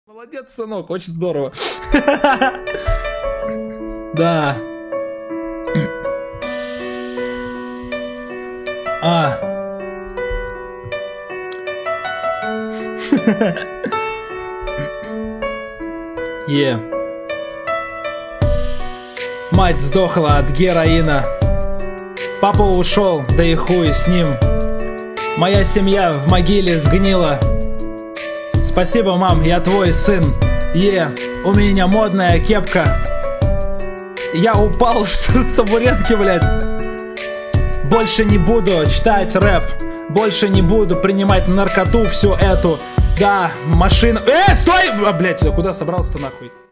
Молодец, сынок, очень здорово. Да. Мать сдохла от героина. Папа ушел, да и хуй с ним. Моя семья в могиле сгнила. Спасибо, мам, я твой сын. У меня модная кепка. Я упал с табуретки, блядь. Больше не буду читать рэп. Больше не буду принимать наркоту всю эту. Да, машина... стой! Блядь, куда собрался-то нахуй?